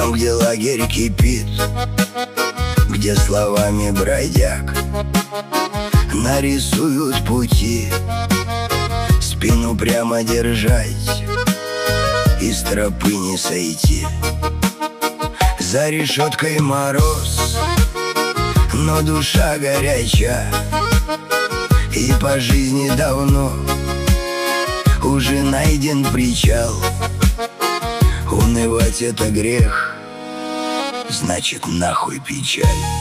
Там, где лагерь кипит, где словами бродяг нарисуют пути, спину прямо держать и с тропы не сойти. За решеткой мороз, но душа горяча, и по жизни давно уже найден причал. Унывать — это грех, значит, нахуй печаль.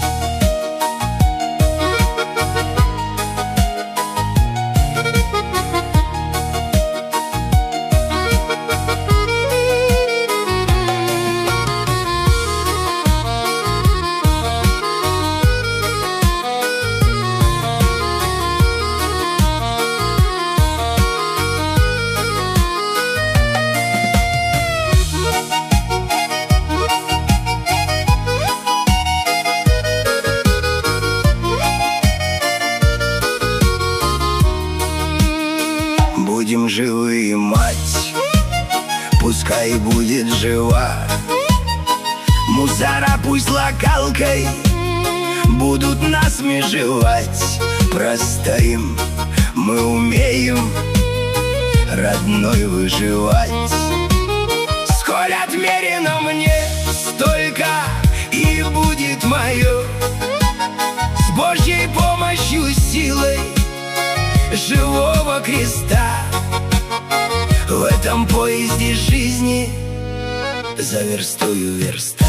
Будем живы, мать, пускай будет жива. Мусора пусть локалкой будут нас межевать. Простоим, мы умеем, родной, выживать. Сколь отмерено мне, столько и будет мое. С Божьей помощью, силой живого креста в этом поезде жизни за верстою верста.